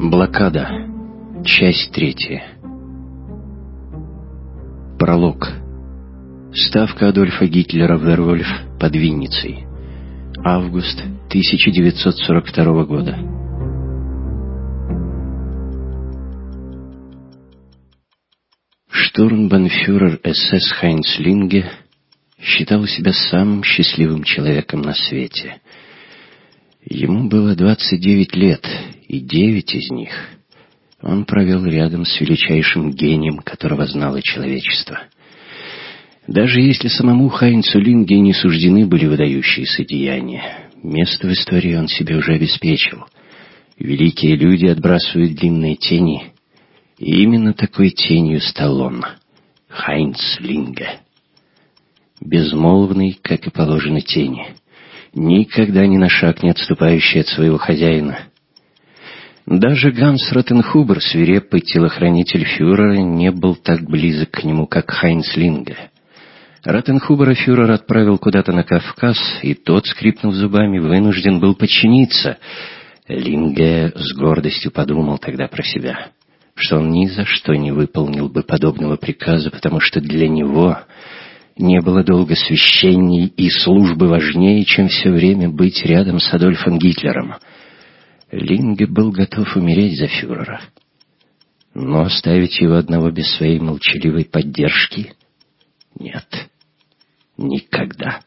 Блокада. Часть 3. Пролог. Ставка Адольфа Гитлера в Вервольф под Винницей. Август 1942 года. Штурмбанфюрер СС Хайнц Линге считал себя самым счастливым человеком на свете. Ему было 29 лет, и 9 из них он провел рядом с величайшим гением, которого знало человечество. Даже если самому Хайнцу Линге не суждены были выдающиеся деяния, место в истории он себе уже обеспечил. Великие люди отбрасывают длинные тени, и именно такой тенью стал он, Хайнц Линге. Безмолвный, как и положено тени, никогда ни на шаг не отступающий от своего хозяина. Даже Ганс Ротенхубер, свирепый телохранитель фюрера, не был так близок к нему, как Хайнц Линге. Ротенхубера фюрер отправил куда-то на Кавказ, и тот, скрипнув зубами, вынужден был подчиниться. Линге с гордостью подумал тогда про себя, что он ни за что не выполнил бы подобного приказа, потому что для него не было долга священней и службы важнее, чем все время быть рядом с Адольфом Гитлером. Линге был готов умереть за фюрера, но оставить его одного без своей молчаливой поддержки — нет, никогда.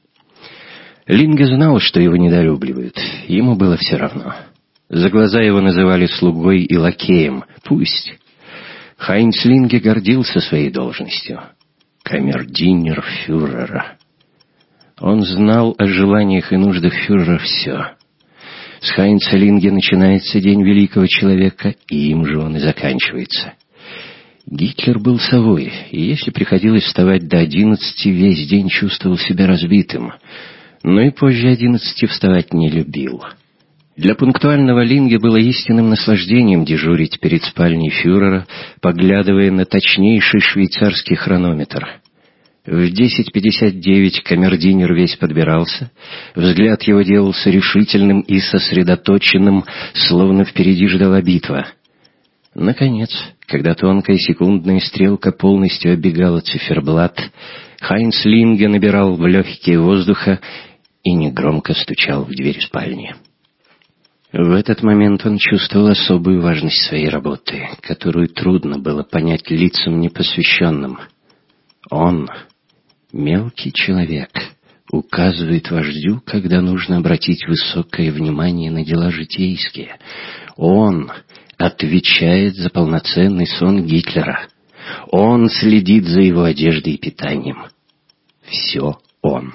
Линге знал, что его недолюбливают, ему было все равно. За глаза его называли слугой и лакеем. Пусть. Хайнц Линге гордился своей должностью. Камердинер фюрера. Он знал о желаниях и нуждах фюрера все. С Хайнца Линге начинается день великого человека, и им же он и заканчивается. Гитлер был совой, и если приходилось вставать до 11, весь день чувствовал себя разбитым. Но и позже 11 вставать не любил. Для пунктуального Линге было истинным наслаждением дежурить перед спальней фюрера, поглядывая на точнейший швейцарский хронометр. В 10:59 камердинер весь подбирался, взгляд его делался решительным и сосредоточенным, словно впереди ждала битва. Наконец, когда тонкая секундная стрелка полностью оббегала циферблат, Хайнц Линге набирал в легкие воздуха и негромко стучал в дверь спальни. В этот момент он чувствовал особую важность своей работы, которую трудно было понять лицам непосвященным. Он, мелкий человек, указывает вождю, когда нужно обратить высокое внимание на дела житейские. Он отвечает за полноценный сон Гитлера. Он следит за его одеждой и питанием. Все он.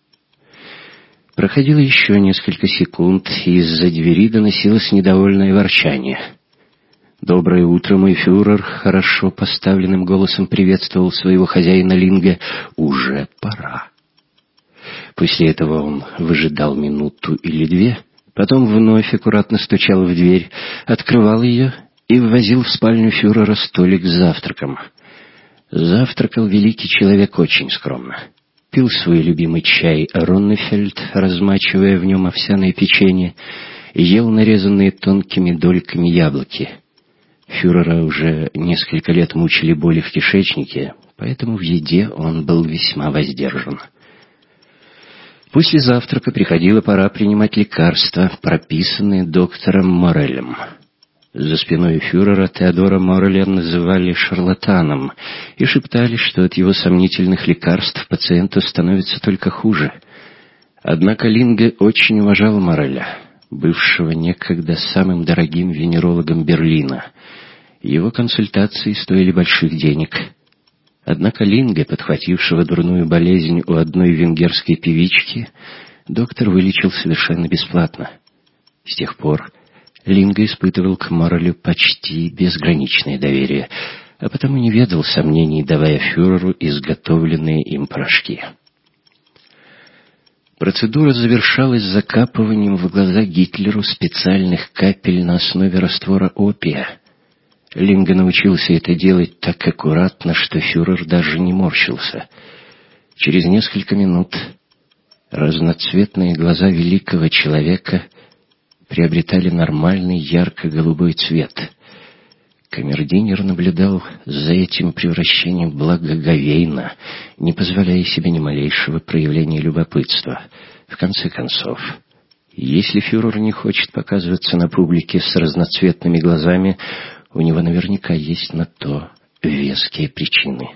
Проходило еще несколько секунд, и из-за двери доносилось недовольное ворчание. «Доброе утро, мой фюрер», — хорошо поставленным голосом приветствовал своего хозяина Линге. «Уже пора». После этого он выжидал минуту или две, потом вновь аккуратно стучал в дверь, открывал ее и ввозил в спальню фюрера столик с завтраком. Завтракал великий человек очень скромно. Пил свой любимый чай Роннефельд, размачивая в нем овсяное печенье, и ел нарезанные тонкими дольками яблоки. Фюрера уже несколько лет мучили боли в кишечнике, поэтому в еде он был весьма воздержан. После завтрака приходила пора принимать лекарства, прописанные доктором Морелем. За спиной фюрера Теодора Мореля называли шарлатаном и шептали, что от его сомнительных лекарств пациенту становится только хуже. Однако Линге очень уважал Мореля, бывшего некогда самым дорогим венерологом Берлина. Его консультации стоили больших денег. Однако Линге, подхватившего дурную болезнь у одной венгерской певички, доктор вылечил совершенно бесплатно. С тех пор Линге испытывал к Морелю почти безграничное доверие, а потому не ведал сомнений, давая фюреру изготовленные им порошки. Процедура завершалась закапыванием в глаза Гитлеру специальных капель на основе раствора опия. Линге научился это делать так аккуратно, что фюрер даже не морщился. Через несколько минут разноцветные глаза великого человека приобретали нормальный ярко-голубой цвет. Камердинер наблюдал за этим превращением благоговейно, не позволяя себе ни малейшего проявления любопытства. В конце концов, если фюрер не хочет показываться на публике с разноцветными глазами, у него наверняка есть на то веские причины.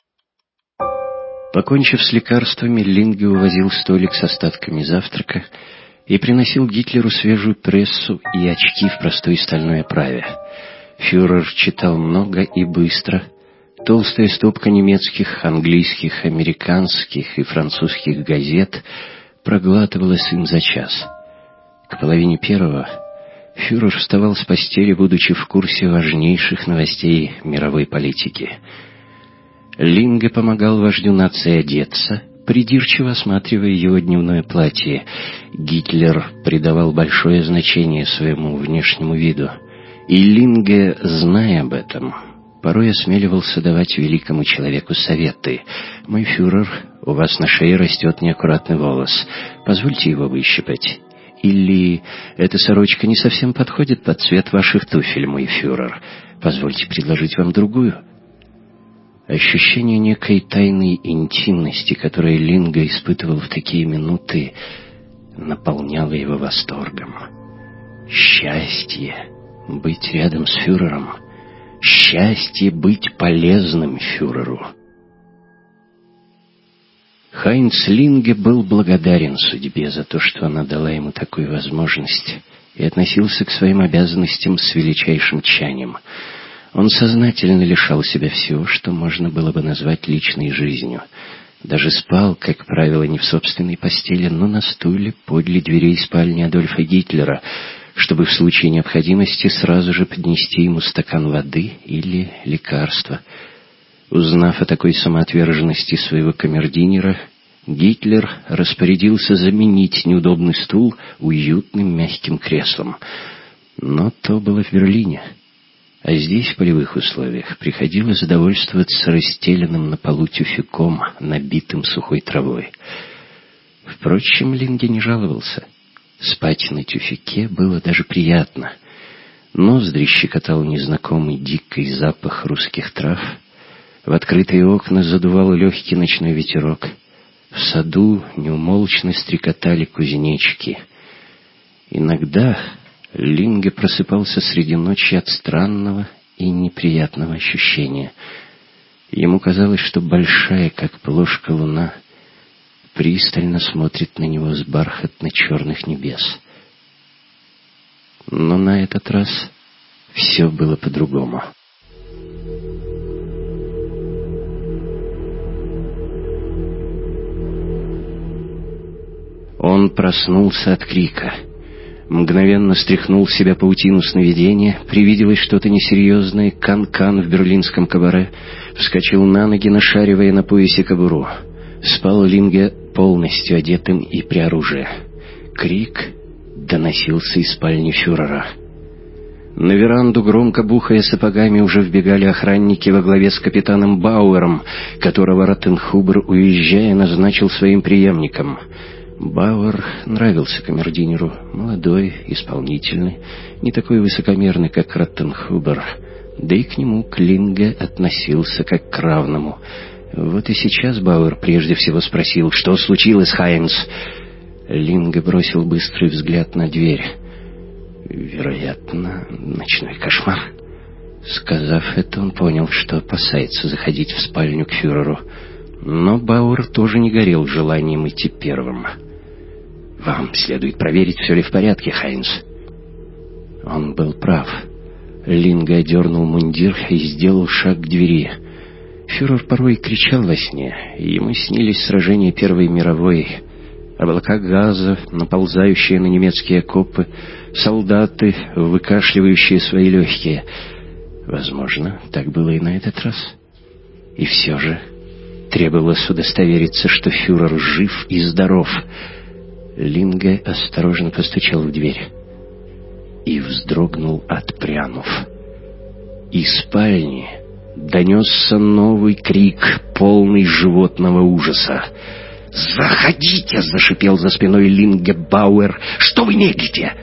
Покончив с лекарствами, Линге увозил столик с остатками завтрака и приносил Гитлеру свежую прессу и очки в простой стальной оправе. Фюрер читал много и быстро. Толстая стопка немецких, английских, американских и французских газет проглатывалась им за час. К половине первого фюрер вставал с постели, будучи в курсе важнейших новостей мировой политики. Линге помогал вождю нации одеться, придирчиво осматривая его дневное платье. Гитлер придавал большое значение своему внешнему виду. И Линге, зная об этом, порой осмеливался давать великому человеку советы. «Мой фюрер, у вас на шее растет неаккуратный волос. Позвольте его выщипать». Или «Эта сорочка не совсем подходит под цвет ваших туфель, мой фюрер. Позвольте предложить вам другую». Ощущение некой тайной интимности, которое Линге испытывал в такие минуты, наполняло его восторгом. Счастье быть рядом с фюрером. Счастье быть полезным фюреру. Хайнц Линге был благодарен судьбе за то, что она дала ему такую возможность, и относился к своим обязанностям с величайшим тщанием. Он сознательно лишал себя всего, что можно было бы назвать личной жизнью. Даже спал, как правило, не в собственной постели, но на стуле подле дверей спальни Адольфа Гитлера, чтобы в случае необходимости сразу же поднести ему стакан воды или лекарства. Узнав о такой самоотверженности своего камердинера, Гитлер распорядился заменить неудобный стул уютным мягким креслом. Но то было в Берлине. А здесь, в полевых условиях, приходилось довольствоваться расстеленным на полу тюфяком, набитым сухой травой. Впрочем, Линге не жаловался. Спать на тюфяке было даже приятно. Ноздри щекотал незнакомый дикий запах русских трав. В открытые окна задувал легкий ночной ветерок. В саду неумолчно стрекотали кузнечики. Иногда Линге просыпался среди ночи от странного и неприятного ощущения. Ему казалось, что большая, как плошка, луна пристально смотрит на него с бархатно-черных небес. Но на этот раз все было по-другому. Он проснулся от крика. Мгновенно стряхнул с себя паутину сновидения, привиделось что-то несерьезное, кан-кан в берлинском кабаре, вскочил на ноги, нашаривая на поясе кобуру. Спал Линге полностью одетым и при оружии. Крик доносился из спальни фюрера. На веранду, громко бухая сапогами, уже вбегали охранники во главе с капитаном Бауэром, которого Роттенхубер, уезжая, назначил своим преемником. Бауэр нравился камердинеру, молодой, исполнительный, не такой высокомерный, как Роттенхубер, да и к нему Линге относился как к равному. Вот и сейчас Бауэр прежде всего спросил: «Что случилось, Хайнц?» Линге бросил быстрый взгляд на дверь. «Вероятно, ночной кошмар». Сказав это, он понял, что опасается заходить в спальню к фюреру. Но Бауэр тоже не горел желанием идти первым. «Вам следует проверить, все ли в порядке, Хайнц». Он был прав. Линге одернул мундир и сделал шаг к двери. Фюрер порой кричал во сне, и ему снились сражения Первой мировой, облака газа, наползающие на немецкие окопы, солдаты, выкашливающие свои легкие. Возможно, так было и на этот раз. И все же требовалось удостовериться, что фюрер жив и здоров. Линге осторожно постучал в дверь и вздрогнул, отпрянув. Из спальни донесся новый крик, полный животного ужаса. «Заходите!» — зашипел за спиной Линге Бауэр. «Что вы медлите?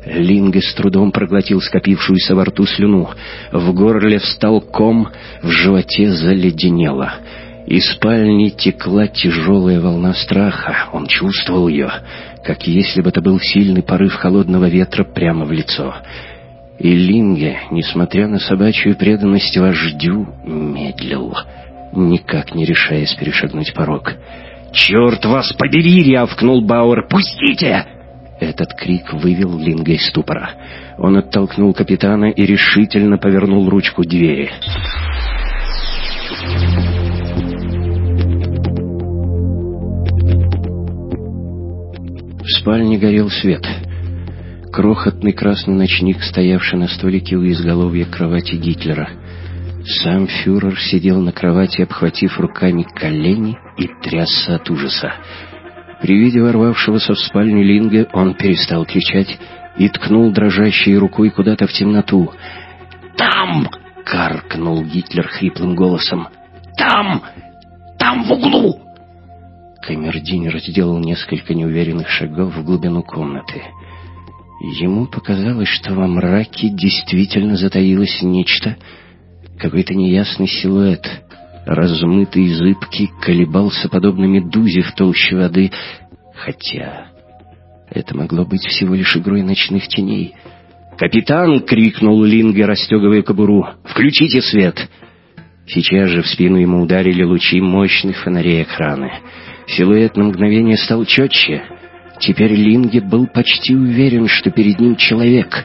Линге с трудом проглотил скопившуюся во рту слюну. В горле встал ком, в животе заледенело. Из спальни текла тяжелая волна страха. Он чувствовал ее, как если бы это был сильный порыв холодного ветра прямо в лицо. И Линге, несмотря на собачью преданность вождю, медлил, никак не решаясь перешагнуть порог. «Черт вас побери!» — рявкнул Бауэр. «Пустите!» Этот крик вывел Линге из ступора. Он оттолкнул капитана и решительно повернул ручку двери. В спальне горел свет. Крохотный красный ночник, стоявший на столике у изголовья кровати Гитлера. Сам фюрер сидел на кровати, обхватив руками колени, и трясся от ужаса. При виде ворвавшегося в спальню Линге он перестал кричать и ткнул дрожащей рукой куда-то в темноту. «Там!» — каркнул Гитлер хриплым голосом. «Там! Там в углу!» Камердинер сделал несколько неуверенных шагов в глубину комнаты. Ему показалось, что во мраке действительно затаилось нечто, какой-то неясный силуэт, размытый и зыбкий, колебался подобно медузе в толще воды, хотя это могло быть всего лишь игрой ночных теней. «Капитан!» — крикнул Линге, расстегивая кобуру. «Включите свет!» Сейчас же в спину ему ударили лучи мощных фонарей охраны. Силуэт на мгновение стал четче. Теперь Линге был почти уверен, что перед ним человек.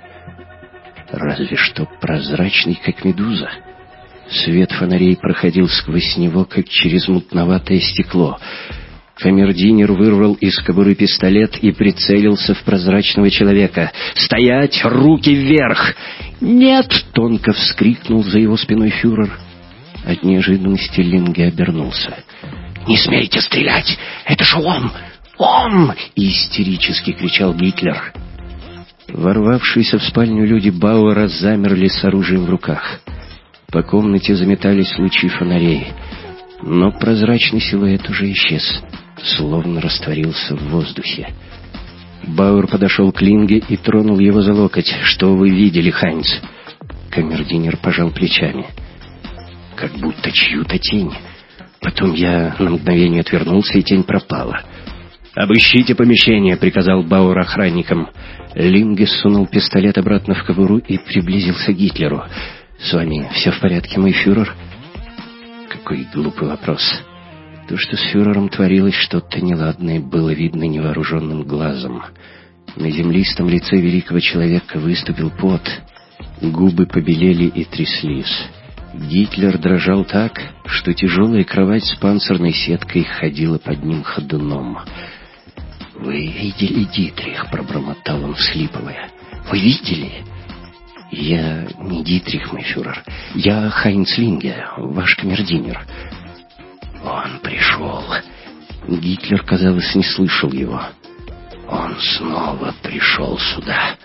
Разве что прозрачный, как медуза. Свет фонарей проходил сквозь него, как через мутноватое стекло. Камердинер вырвал из кобуры пистолет и прицелился в прозрачного человека. «Стоять! Руки вверх!» «Нет!» — тонко вскрикнул за его спиной фюрер. От неожиданности Линге обернулся. «Не смейте стрелять! Это же он! Он!» — истерически кричал Гитлер. Ворвавшиеся в спальню люди Бауэра замерли с оружием в руках. По комнате заметались лучи фонарей, но прозрачный силуэт уже исчез, словно растворился в воздухе. Бауэр подошел к Линге и тронул его за локоть. «Что вы видели, Хайнц?» Камердинер пожал плечами. «Как будто чью-то тень. Потом я на мгновение отвернулся, и тень пропала». «Обыщите помещение», — приказал Бауэр охранникам. Линге сунул пистолет обратно в кобуру и приблизился к Гитлеру. «С вами все в порядке, мой фюрер?» Какой глупый вопрос. То, что с фюрером творилось что-то неладное, было видно невооруженным глазом. На землистом лице великого человека выступил пот. Губы побелели и тряслись. Гитлер дрожал так, что тяжелая кровать с панцирной сеткой ходила под ним ходуном. «Вы видели, Дитрих?» — пробормотал он, всхлипывая. «Вы видели?» «Я не Дитрих, мой фюрер. Я Хайнц Линге, ваш камердинер». «Он пришел». Гитлер, казалось, не слышал его. «Он снова пришел сюда.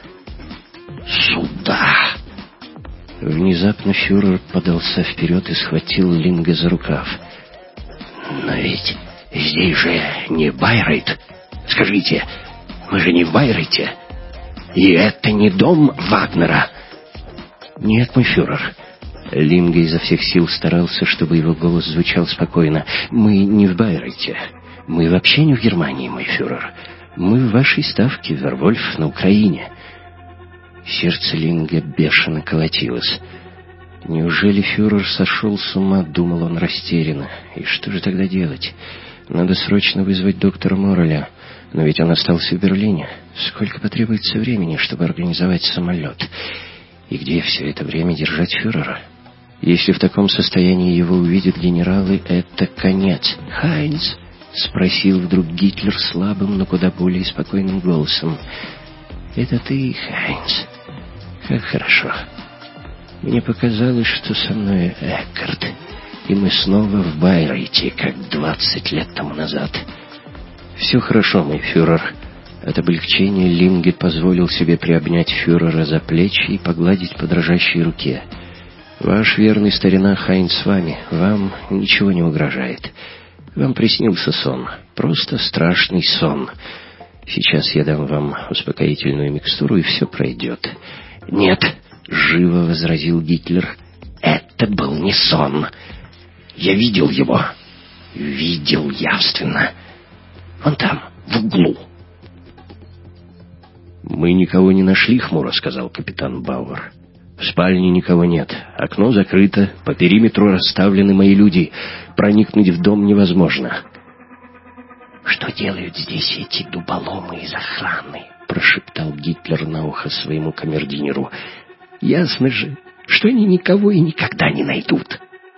Сюда!» Внезапно фюрер подался вперед и схватил Линге за рукав. «Но ведь здесь же не Байрейт. Скажите, мы же не в Байрейте. И это не дом Вагнера». «Нет, мой фюрер». Линге изо всех сил старался, чтобы его голос звучал спокойно. «Мы не в Байрейте. Мы вообще не в Германии, мой фюрер. Мы в вашей ставке, Вервольф, на Украине». Сердце Линге бешено колотилось. Неужели фюрер сошел с ума, думал он растерянно. И что же тогда делать? Надо срочно вызвать доктора Морреля. Но ведь он остался в Берлине. Сколько потребуется времени, чтобы организовать самолет? И где все это время держать фюрера? Если в таком состоянии его увидят генералы, это конец. «Хайнц?» — спросил вдруг Гитлер слабым, но куда более спокойным голосом. «Это ты, Хайнц? Как хорошо. Мне показалось, что со мной Эккарт, и мы снова в Байрейте, как 20 лет тому назад». «Все хорошо, мой фюрер». От облегчения Линге позволил себе приобнять фюрера за плечи и погладить по дрожащей руке. «Ваш верный старина Хайнц с вами. Вам ничего не угрожает. Вам приснился сон. Просто страшный сон. Сейчас я дам вам успокоительную микстуру, и все пройдет». «Нет», — живо возразил Гитлер, — «это был не сон. Я видел его. Видел явственно. Вон там, в углу». «Мы никого не нашли», — хмуро сказал капитан Бауэр. «В спальне никого нет. Окно закрыто, по периметру расставлены мои люди. Проникнуть в дом невозможно». «Что делают здесь эти дуболомы из охраны?» — прошептал Гитлер на ухо своему камердинеру. «Ясно же, что они никого и никогда не найдут».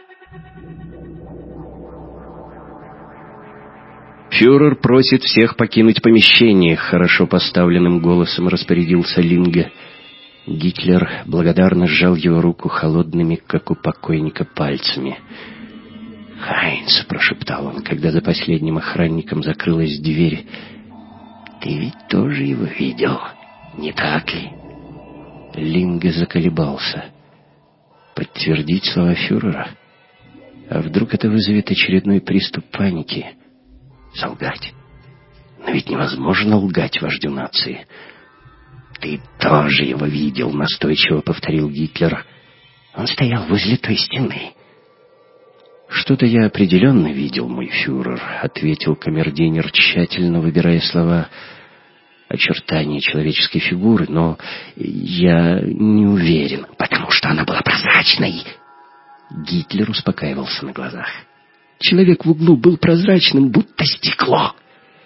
«Фюрер просит всех покинуть помещение», — хорошо поставленным голосом распорядился Линге. Гитлер благодарно сжал его руку холодными, как у покойника, пальцами. «Хайнц», — прошептал он, когда за последним охранником закрылась дверь, — «ты ведь тоже его видел, не так ли?» Линге заколебался. Подтвердить слова фюрера? А вдруг это вызовет очередной приступ паники? Солгать? Но ведь невозможно лгать вождю нации. «Ты тоже его видел», — настойчиво повторил Гитлер. «Он стоял возле той стены». «Что-то я определенно видел, мой фюрер», — ответил камердинер, тщательно выбирая слова. «Очертания человеческой фигуры, но я не уверен». «Потому что она была прозрачной». Гитлер успокаивался на глазах. «Человек в углу был прозрачным, будто стекло».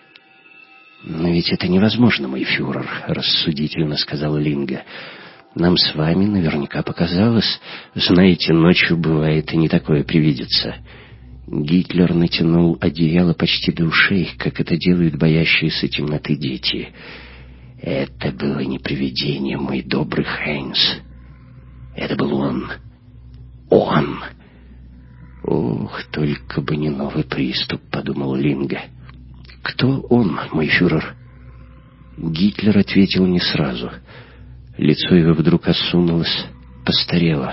«Но ведь это невозможно, мой фюрер», — рассудительно сказал Линге. «Нам с вами наверняка показалось. Знаете, ночью бывает и не такое привидится». Гитлер натянул одеяло почти до ушей, как это делают боящиеся темноты дети. «Это было не привидение, мой добрый Хайнц. Это был он. Он!» «Ох, только бы не новый приступ», — подумал Линге. «Кто он, мой фюрер?» Гитлер ответил не сразу. Лицо его вдруг осунулось, постарело.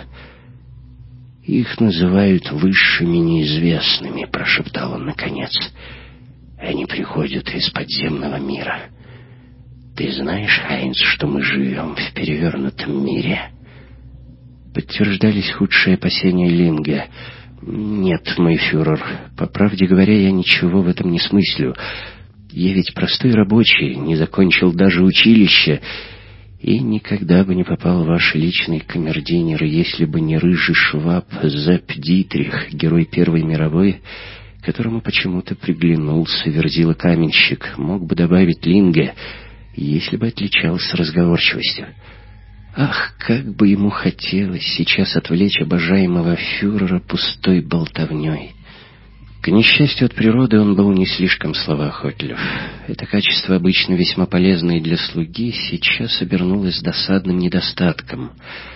«Их называют высшими неизвестными», — прошептал он наконец. «Они приходят из подземного мира. Ты знаешь, Хайнц, что мы живем в перевернутом мире?» Подтверждались худшие опасения Линге. «Нет, мой фюрер, по правде говоря, я ничего в этом не смыслю. Я ведь простой рабочий, не закончил даже училище, и никогда бы не попал в ваши личные камердинеры, если бы не рыжий шваб Зепп Дитрих, герой Первой мировой, которому почему-то приглянулся верзила-каменщик, мог бы добавить Линге, если бы отличался разговорчивостью. Ах, как бы ему хотелось сейчас отвлечь обожаемого фюрера пустой болтовней. К несчастью от природы он был не слишком словоохотлив. Это качество, обычно весьма полезное для слуги, сейчас обернулось досадным недостатком.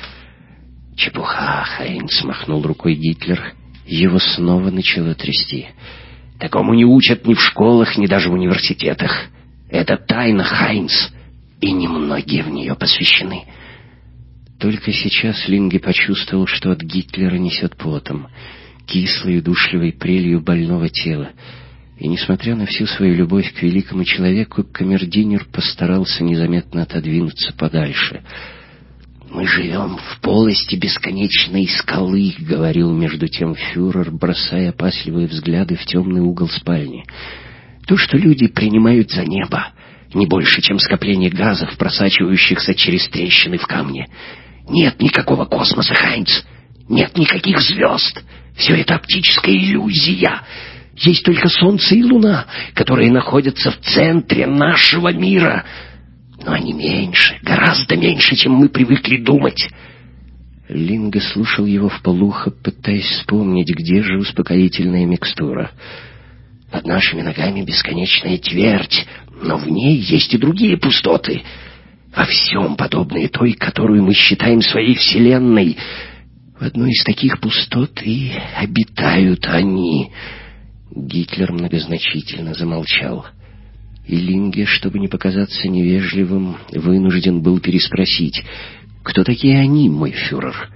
«Чепуха, Хайнц», — махнул рукой Гитлер. Его снова начало трясти. «Такому не учат ни в школах, ни даже в университетах. Это тайна, Хайнц, и немногие в нее посвящены». Только сейчас Линге почувствовал, что от Гитлера несет потом, кислой и удушливой прелью больного тела. И, несмотря на всю свою любовь к великому человеку, камердинер постарался незаметно отодвинуться подальше. «Мы живем в полости бесконечной скалы», — говорил между тем фюрер, бросая опасливые взгляды в темный угол спальни. «То, что люди принимают за небо, не больше, чем скопление газов, просачивающихся через трещины в камне. Нет никакого космоса, Хайнц. Нет никаких звезд. Все это оптическая иллюзия. Есть только Солнце и Луна, которые находятся в центре нашего мира. Но они меньше, гораздо меньше, чем мы привыкли думать». Линге слушал его вполуха, пытаясь вспомнить, где же успокоительная микстура. «Под нашими ногами бесконечная твердь, но в ней есть и другие пустоты. Во всем подобные той, которую мы считаем своей вселенной. В одной из таких пустот и обитают они». Гитлер многозначительно замолчал. И Линге, чтобы не показаться невежливым, вынужден был переспросить: «Кто такие они, мой фюрер?»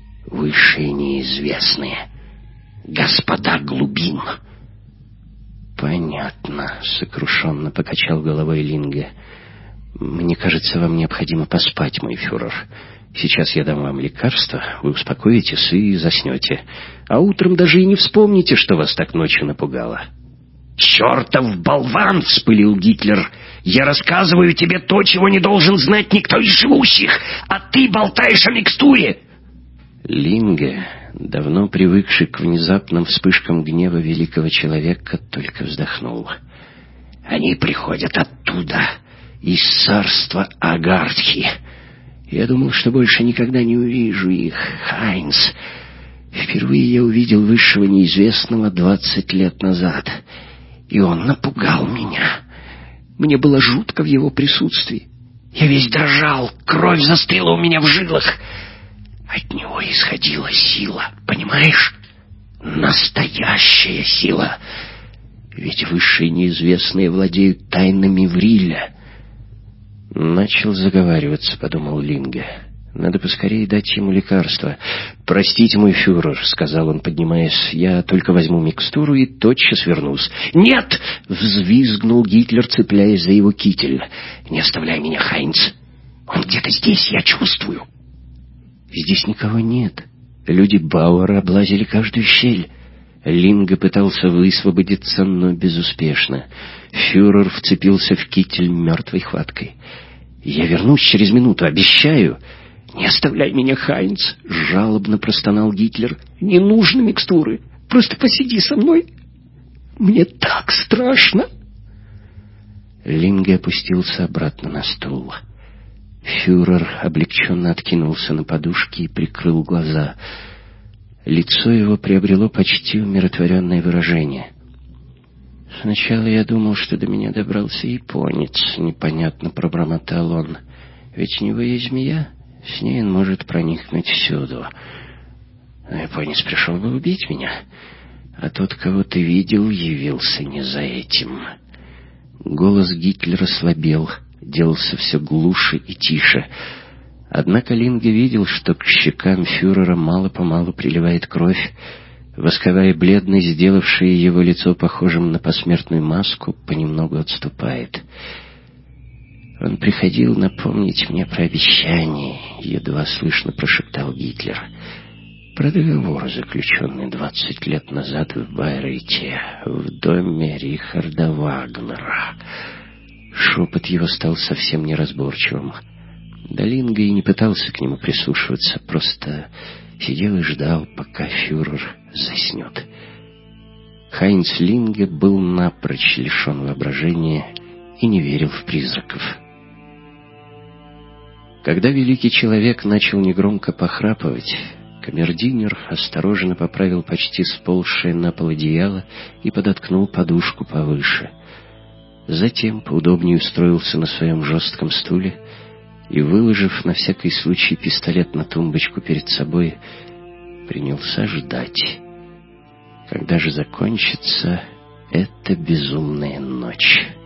«Высшие неизвестные. Господа глубин». «Понятно», — сокрушенно покачал головой Линге. «Мне кажется, вам необходимо поспать, мой фюрер. Сейчас я дам вам лекарство, вы успокоитесь и заснете. А утром даже и не вспомните, что вас так ночью напугало». «Чертов болван!» — вспылил Гитлер. «Я рассказываю тебе то, чего не должен знать никто из живущих, а ты болтаешь о микстуре!» Линге, давно привыкший к внезапным вспышкам гнева великого человека, только вздохнул. «Они приходят оттуда, из царства Агартхи. Я думал, что больше никогда не увижу их, Хайнц. Впервые я увидел высшего неизвестного 20 лет назад, и он напугал меня. Мне было жутко в его присутствии. Я весь дрожал, кровь застыла у меня в жилах. От него исходила сила, понимаешь? Настоящая сила. Ведь высшие неизвестные владеют тайнами Вриля». «Начал заговариваться», — подумал Линге. «Надо поскорее дать ему лекарство». «Простите, мой фюрер», — сказал он, поднимаясь, — «я только возьму микстуру и тотчас вернусь». «Нет!» — взвизгнул Гитлер, цепляясь за его китель. «Не оставляй меня, Хайнц. Он где-то здесь, я чувствую». «Здесь никого нет. Люди Бауэра облазили каждую щель». Линге пытался высвободиться, но безуспешно. Фюрер вцепился в китель мертвой хваткой. «Я вернусь через минуту, обещаю». «Не оставляй меня, Хайнц!» — жалобно простонал Гитлер. «Не нужно микстуры. Просто посиди со мной. Мне так страшно!» Линге опустился обратно на стул. Фюрер облегченно откинулся на подушки и прикрыл глаза. Лицо его приобрело почти умиротворенное выражение. «Сначала я думал, что до меня добрался японец», — непонятно пробормотал он. «Ведь у него есть змея, с ней он может проникнуть всюду. Но японец пришел бы убить меня, а тот, кого ты видел, явился не за этим». Голос Гитлера слабел, делался все глуше и тише. Однако Линге видел, что к щекам фюрера мало-помалу приливает кровь. Восковая бледность, сделавшая его лицо похожим на посмертную маску, понемногу отступает. «Он приходил напомнить мне про обещание», — едва слышно прошептал Гитлер. «Про договор, заключенный 20 лет назад в Байрейте, в доме Рихарда Вагнера». Шепот его стал совсем неразборчивым. Да Линге и не пытался к нему прислушиваться, просто сидел и ждал, пока фюрер заснет. Хайнц Линге был напрочь лишен воображения и не верил в призраков. Когда великий человек начал негромко похрапывать, камердинер осторожно поправил почти сползшее на пол одеяло и подоткнул подушку повыше. Затем поудобнее устроился на своем жестком стуле и, выложив на всякий случай пистолет на тумбочку перед собой, принялся ждать, когда же закончится эта безумная ночь.